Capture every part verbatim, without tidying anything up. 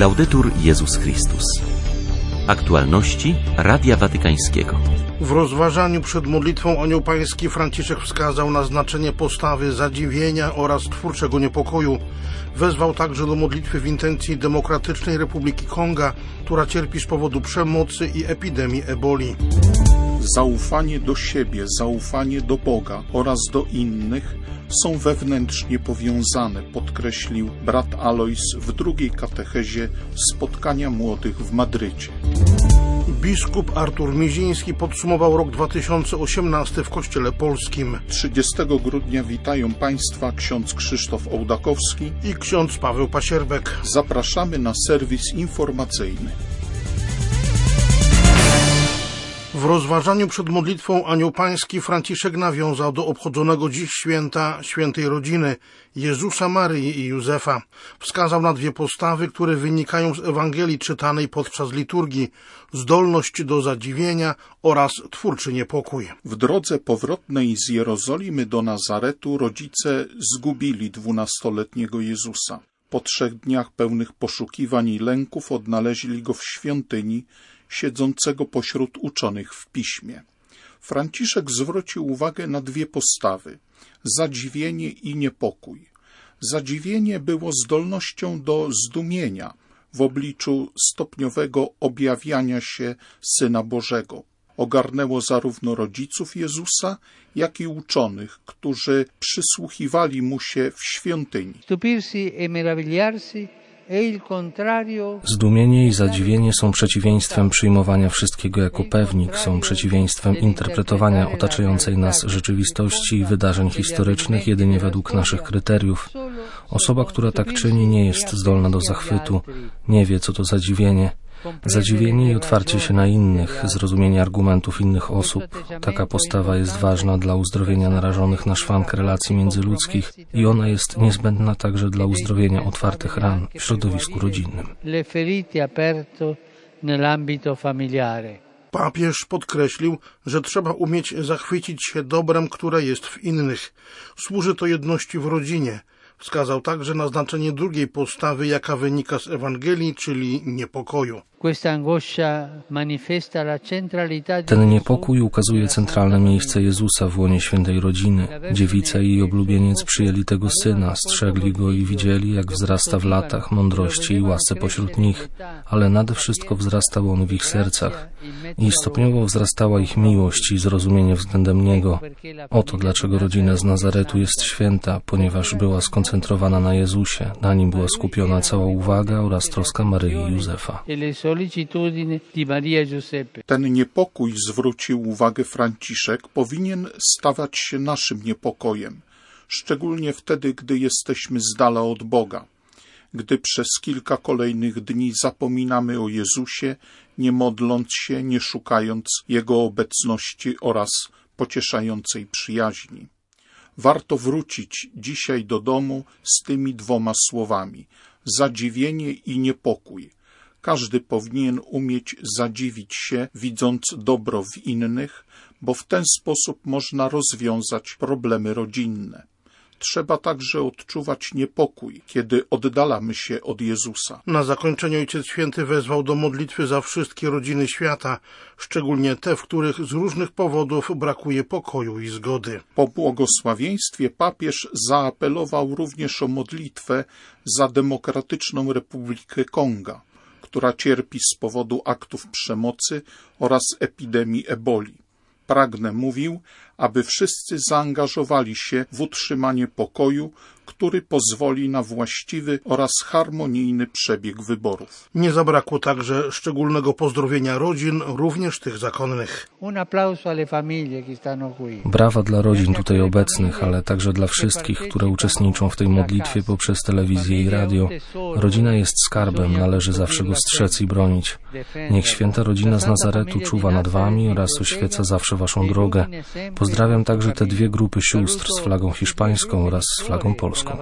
Laudetur Jezus Chrystus. Aktualności Radia Watykańskiego. W rozważaniu przed modlitwą Anioł Pański Franciszek wskazał na znaczenie postawy zadziwienia oraz twórczego niepokoju. Wezwał także do modlitwy w intencji Demokratycznej Republiki Konga, która cierpi z powodu przemocy i epidemii eboli. Zaufanie do siebie, zaufanie do Boga oraz do innych są wewnętrznie powiązane, podkreślił brat Alois w drugiej katechezie spotkania młodych w Madrycie. Biskup Artur Miziński podsumował rok dwa tysiące osiemnasty w Kościele Polskim. trzydziestego grudnia witają Państwa ksiądz Krzysztof Ołdakowski i ksiądz Paweł Pasierbek. Zapraszamy na serwis informacyjny. W rozważaniu przed modlitwą Anioł Pański Franciszek nawiązał do obchodzonego dziś święta Świętej Rodziny Jezusa, Maryi i Józefa. Wskazał na dwie postawy, które wynikają z Ewangelii czytanej podczas liturgii: zdolność do zadziwienia oraz twórczy niepokój. W drodze powrotnej z Jerozolimy do Nazaretu rodzice zgubili dwunastoletniego Jezusa. Po trzech dniach pełnych poszukiwań i lęków odnaleźli go w świątyni, siedzącego pośród uczonych w piśmie. Franciszek zwrócił uwagę na dwie postawy: zadziwienie i niepokój. Zadziwienie było zdolnością do zdumienia w obliczu stopniowego objawiania się Syna Bożego. Ogarnęło zarówno rodziców Jezusa, jak i uczonych, którzy przysłuchiwali mu się w świątyni. Stupirsi e meravigliarsi. Zdumienie i zadziwienie są przeciwieństwem przyjmowania wszystkiego jako pewnik, są przeciwieństwem interpretowania otaczającej nas rzeczywistości i wydarzeń historycznych jedynie według naszych kryteriów. Osoba, która tak czyni, nie jest zdolna do zachwytu, nie wie, co to zadziwienie. Zadziwienie i otwarcie się na innych, zrozumienie argumentów innych osób. Taka postawa jest ważna dla uzdrowienia narażonych na szwank relacji międzyludzkich i ona jest niezbędna także dla uzdrowienia otwartych ran w środowisku rodzinnym. Papież podkreślił, że trzeba umieć zachwycić się dobrem, które jest w innych. Służy to jedności w rodzinie. Wskazał także na znaczenie drugiej postawy, jaka wynika z Ewangelii, czyli niepokoju. Ten niepokój ukazuje centralne miejsce Jezusa w łonie świętej rodziny. Dziewica i jej oblubieniec przyjęli tego Syna, strzegli Go i widzieli, jak wzrasta w latach, mądrości i łasce pośród nich, ale nade wszystko wzrastał On w ich sercach i stopniowo wzrastała ich miłość i zrozumienie względem Niego. Oto dlaczego rodzina z Nazaretu jest święta, ponieważ była skoncentrowana na Jezusie, na Nim była skupiona cała uwaga oraz troska Maryi i Józefa. Ten niepokój, zwrócił uwagę Franciszek, powinien stawać się naszym niepokojem, szczególnie wtedy, gdy jesteśmy z dala od Boga, gdy przez kilka kolejnych dni zapominamy o Jezusie, nie modląc się, nie szukając Jego obecności oraz pocieszającej przyjaźni. Warto wrócić dzisiaj do domu z tymi dwoma słowami: zadziwienie i niepokój. Każdy powinien umieć zadziwić się, widząc dobro w innych, bo w ten sposób można rozwiązać problemy rodzinne. Trzeba także odczuwać niepokój, kiedy oddalamy się od Jezusa. Na zakończenie Ojciec Święty wezwał do modlitwy za wszystkie rodziny świata, szczególnie te, w których z różnych powodów brakuje pokoju i zgody. Po błogosławieństwie papież zaapelował również o modlitwę za Demokratyczną Republikę Konga, która cierpi z powodu aktów przemocy oraz epidemii eboli. Pragnę, mówił, aby wszyscy zaangażowali się w utrzymanie pokoju, który pozwoli na właściwy oraz harmonijny przebieg wyborów. Nie zabrakło także szczególnego pozdrowienia rodzin, również tych zakonnych. Brawa dla rodzin tutaj obecnych, ale także dla wszystkich, które uczestniczą w tej modlitwie poprzez telewizję i radio. Rodzina jest skarbem, należy zawsze go strzec i bronić. Niech święta rodzina z Nazaretu czuwa nad wami oraz oświeca zawsze waszą drogę. Pozdrawiam także te dwie grupy sióstr z flagą hiszpańską oraz z flagą polską.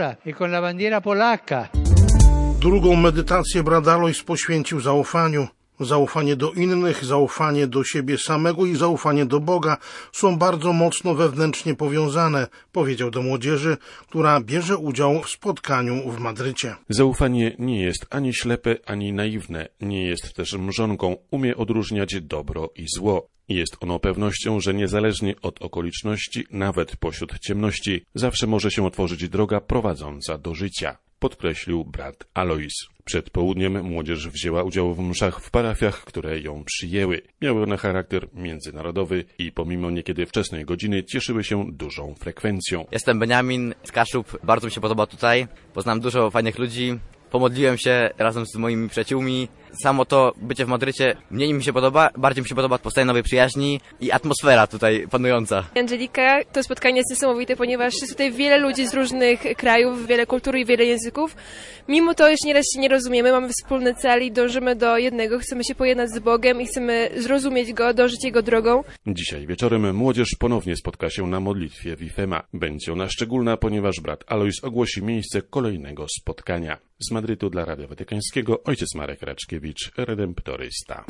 Drugą medytację brat Alois poświęcił zaufaniu. Zaufanie do innych, zaufanie do siebie samego i zaufanie do Boga są bardzo mocno wewnętrznie powiązane, powiedział do młodzieży, która bierze udział w spotkaniu w Madrycie. Zaufanie nie jest ani ślepe, ani naiwne, nie jest też mrzonką, umie odróżniać dobro i zło. Jest ono pewnością, że niezależnie od okoliczności, nawet pośród ciemności, zawsze może się otworzyć droga prowadząca do życia, podkreślił brat Alois. Przed południem młodzież wzięła udział w mszach w parafiach, które ją przyjęły. Miały one charakter międzynarodowy i pomimo niekiedy wczesnej godziny cieszyły się dużą frekwencją. Jestem Beniamin z Kaszub, bardzo mi się podoba tutaj, poznałem dużo fajnych ludzi. Pomodliłem się razem z moimi przyjaciółmi. Samo to bycie w Madrycie mniej mi się podoba, bardziej mi się podoba powstanie nowej przyjaźni i atmosfera tutaj panująca. Angelika, to spotkanie jest niesamowite, ponieważ jest tutaj wiele ludzi z różnych krajów, wiele kultur i wiele języków. Mimo to, że nieraz się nie rozumiemy, mamy wspólny cel i dążymy do jednego. Chcemy się pojednać z Bogiem i chcemy zrozumieć Go, dążyć Jego drogą. Dzisiaj wieczorem młodzież ponownie spotka się na modlitwie w Ifema. Będzie ona szczególna, ponieważ brat Alois ogłosi miejsce kolejnego spotkania. Z Madrytu dla Radia Watykańskiego ojciec Marek Raczkiewicz, redemptorysta.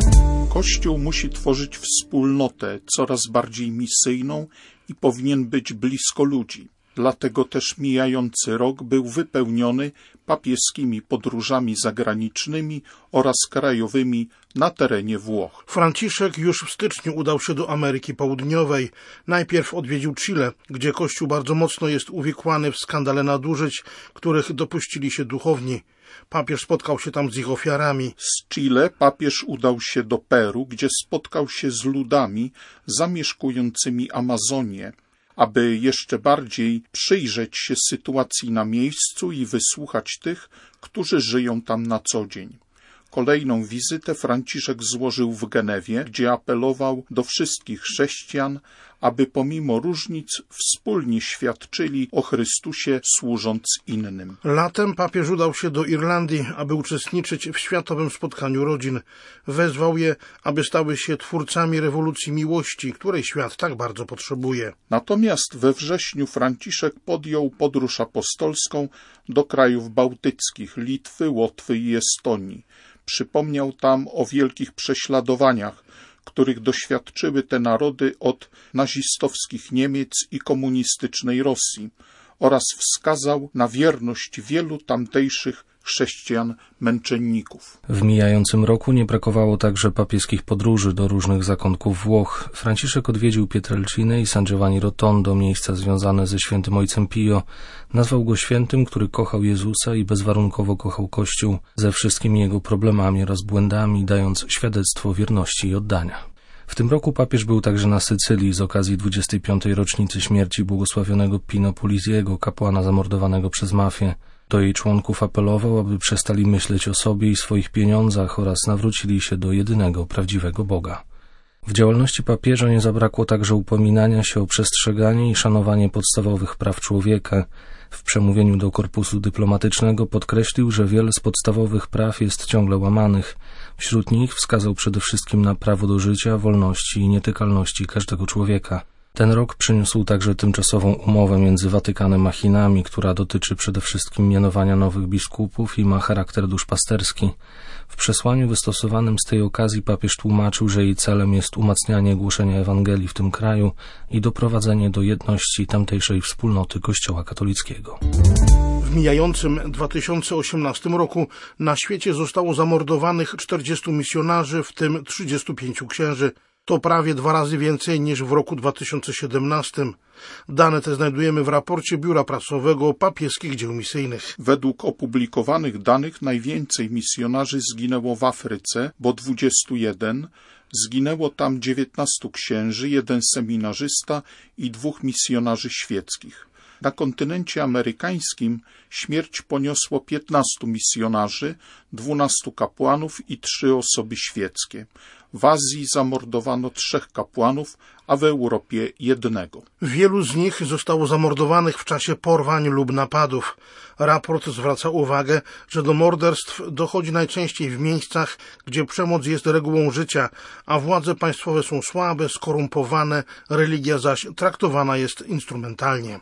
Kościół musi tworzyć wspólnotę coraz bardziej misyjną i powinien być blisko ludzi. Dlatego też mijający rok był wypełniony papieskimi podróżami zagranicznymi oraz krajowymi na terenie Włoch. Franciszek już w styczniu udał się do Ameryki Południowej. Najpierw odwiedził Chile, gdzie Kościół bardzo mocno jest uwikłany w skandale nadużyć, których dopuścili się duchowni. Papież spotkał się tam z ich ofiarami. Z Chile papież udał się do Peru, gdzie spotkał się z ludami zamieszkującymi Amazonię, aby jeszcze bardziej przyjrzeć się sytuacji na miejscu i wysłuchać tych, którzy żyją tam na co dzień. Kolejną wizytę Franciszek złożył w Genewie, gdzie apelował do wszystkich chrześcijan, aby pomimo różnic wspólnie świadczyli o Chrystusie, służąc innym. Latem papież udał się do Irlandii, aby uczestniczyć w Światowym Spotkaniu Rodzin. Wezwał je, aby stały się twórcami rewolucji miłości, której świat tak bardzo potrzebuje. Natomiast we wrześniu Franciszek podjął podróż apostolską do krajów bałtyckich, Litwy, Łotwy i Estonii. Przypomniał tam o wielkich prześladowaniach, których doświadczyły te narody od nazistowskich Niemiec i komunistycznej Rosji, oraz wskazał na wierność wielu tamtejszych chrześcijan męczenników. W mijającym roku nie brakowało także papieskich podróży do różnych zakątków Włoch. Franciszek odwiedził Pietrelcinę i San Giovanni Rotondo, miejsca związane ze świętym ojcem Pio. Nazwał go świętym, który kochał Jezusa i bezwarunkowo kochał Kościół ze wszystkimi jego problemami oraz błędami, dając świadectwo wierności i oddania. W tym roku papież był także na Sycylii z okazji dwudziestej piątej rocznicy śmierci błogosławionego Pino Puliziego, kapłana zamordowanego przez mafię. Do jej członków apelował, aby przestali myśleć o sobie i swoich pieniądzach oraz nawrócili się do jedynego prawdziwego Boga. W działalności papieża nie zabrakło także upominania się o przestrzeganie i szanowanie podstawowych praw człowieka. W przemówieniu do korpusu dyplomatycznego podkreślił, że wiele z podstawowych praw jest ciągle łamanych. Wśród nich wskazał przede wszystkim na prawo do życia, wolności i nietykalności każdego człowieka. Ten rok przyniósł także tymczasową umowę między Watykanem a Chinami, która dotyczy przede wszystkim mianowania nowych biskupów i ma charakter duszpasterski. W przesłaniu wystosowanym z tej okazji papież tłumaczył, że jej celem jest umacnianie głoszenia Ewangelii w tym kraju i doprowadzenie do jedności tamtejszej wspólnoty Kościoła katolickiego. W mijającym dwa tysiące osiemnastym roku na świecie zostało zamordowanych czterdziestu misjonarzy, w tym trzydziestu pięciu księży. To prawie dwa razy więcej niż w roku dwa tysiące siedemnastym. Dane te znajdujemy w raporcie Biura Prasowego Papieskich Dzieł Misyjnych. Według opublikowanych danych najwięcej misjonarzy zginęło w Afryce, bo dwudziestu jeden, zginęło tam dziewiętnastu księży, jeden seminarzysta i dwóch misjonarzy świeckich. Na kontynencie amerykańskim śmierć poniosło piętnastu misjonarzy, dwunastu kapłanów i trzy osoby świeckie. W Azji zamordowano trzech kapłanów, a w Europie jednego. Wielu z nich zostało zamordowanych w czasie porwań lub napadów. Raport zwraca uwagę, że do morderstw dochodzi najczęściej w miejscach, gdzie przemoc jest regułą życia, a władze państwowe są słabe, skorumpowane, religia zaś traktowana jest instrumentalnie.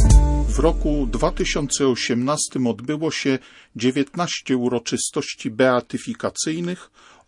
W roku dwa tysiące osiemnastym odbyło się dziewiętnaście uroczystości beatyfikacyjnych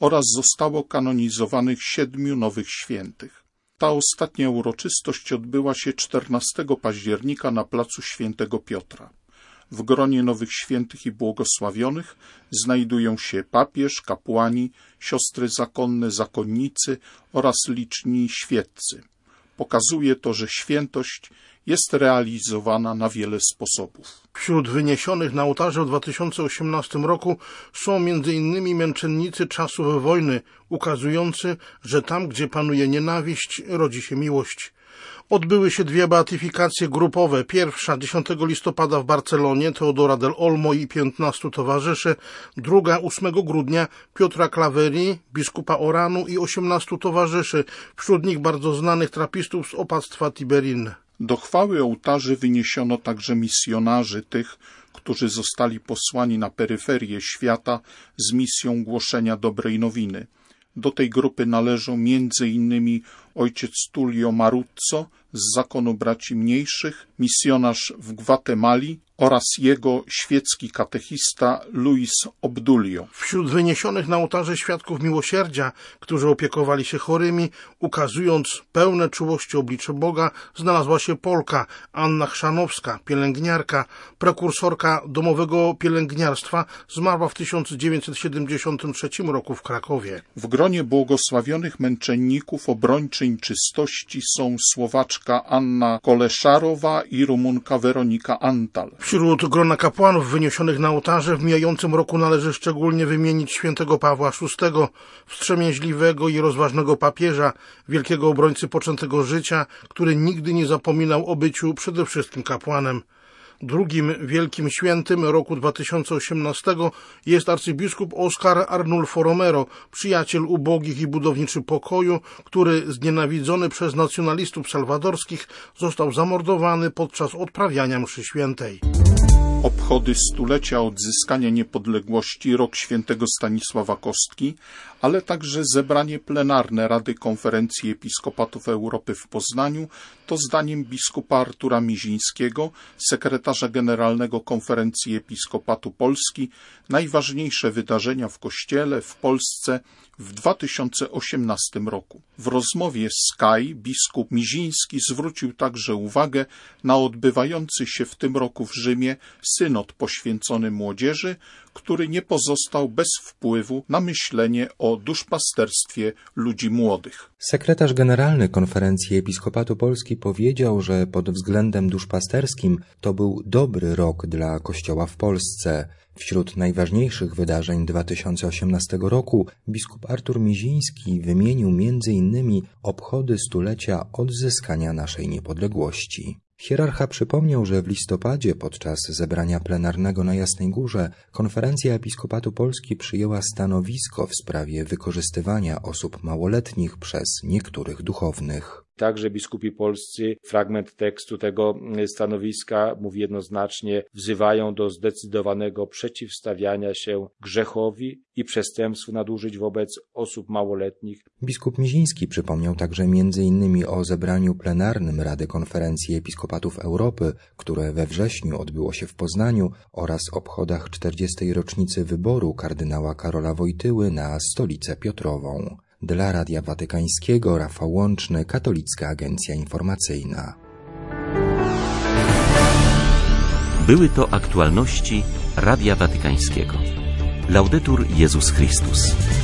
oraz zostało kanonizowanych siedmiu nowych świętych. Ta ostatnia uroczystość odbyła się czternastego października na placu Świętego Piotra. W gronie nowych świętych i błogosławionych znajdują się papież, kapłani, siostry zakonne, zakonnicy oraz liczni świeccy. Pokazuje to, że świętość jest realizowana na wiele sposobów. Wśród wyniesionych na ołtarze w dwa tysiące osiemnastym roku są między innymi męczennicy czasów wojny, ukazujący, że tam, gdzie panuje nienawiść, rodzi się miłość. Odbyły się dwie beatyfikacje grupowe. Pierwsza dziesiątego listopada w Barcelonie Teodora del Olmo i piętnastu towarzyszy. Druga ósmego grudnia Piotra Claverii, biskupa Oranu i osiemnastu towarzyszy, wśród nich bardzo znanych trapistów z opactwa Tiberin. Do chwały ołtarzy wyniesiono także misjonarzy, tych, którzy zostali posłani na peryferię świata z misją głoszenia dobrej nowiny. Do tej grupy należą między innymi ojciec Tullio Maruzzo z Zakonu Braci Mniejszych, misjonarz w Gwatemali oraz jego świecki katechista Luis Obdulio. Wśród wyniesionych na ołtarze świadków miłosierdzia, którzy opiekowali się chorymi, ukazując pełne czułości oblicze Boga, znalazła się Polka Anna Chrzanowska, pielęgniarka, prekursorka domowego pielęgniarstwa, zmarła w tysiąc dziewięćset siedemdziesiątym trzecim roku w Krakowie. W gronie błogosławionych męczenników obrończyń czystości są Słowaczka Anna Koleszarowa i Rumunka Weronika Antal. Wśród grona kapłanów wyniesionych na ołtarze w mijającym roku należy szczególnie wymienić świętego Pawła szóstego, wstrzemięźliwego i rozważnego papieża, wielkiego obrońcy poczętego życia, który nigdy nie zapominał o byciu przede wszystkim kapłanem. Drugim wielkim świętym roku dwa tysiące osiemnastego jest arcybiskup Oscar Arnulfo Romero, przyjaciel ubogich i budowniczy pokoju, który znienawidzony przez nacjonalistów salwadorskich został zamordowany podczas odprawiania mszy świętej. Obchody stulecia odzyskania niepodległości, rok świętego Stanisława Kostki, ale także zebranie plenarne Rady Konferencji Episkopatów Europy w Poznaniu, to zdaniem biskupa Artura Mizińskiego, sekretarza generalnego Konferencji Episkopatu Polski, najważniejsze wydarzenia w Kościele, w Polsce w dwa tysiące osiemnastym roku. W rozmowie z Sky biskup Miziński zwrócił także uwagę na odbywający się w tym roku w Rzymie synod poświęcony młodzieży, który nie pozostał bez wpływu na myślenie o duszpasterstwie ludzi młodych. Sekretarz generalny Konferencji Episkopatu Polski powiedział, że pod względem duszpasterskim to był dobry rok dla Kościoła w Polsce. Wśród najważniejszych wydarzeń dwa tysiące osiemnastego roku biskup Artur Miziński wymienił między innymi obchody stulecia odzyskania naszej niepodległości. Hierarcha przypomniał, że w listopadzie podczas zebrania plenarnego na Jasnej Górze Konferencja Episkopatu Polski przyjęła stanowisko w sprawie wykorzystywania osób małoletnich przez niektórych duchownych. Także biskupi polscy, fragment tekstu tego stanowiska mówi jednoznacznie, wzywają do zdecydowanego przeciwstawiania się grzechowi i przestępstwu nadużyć wobec osób małoletnich. Biskup Miziński przypomniał także między innymi o zebraniu plenarnym Rady Konferencji Episkopatów Europy, które we wrześniu odbyło się w Poznaniu, oraz obchodach czterdziestej rocznicy wyboru kardynała Karola Wojtyły na Stolicę Piotrową. Dla Radia Watykańskiego Rafał Łączny, Katolicka Agencja Informacyjna. Były to aktualności Radia Watykańskiego. Laudetur Jezus Chrystus.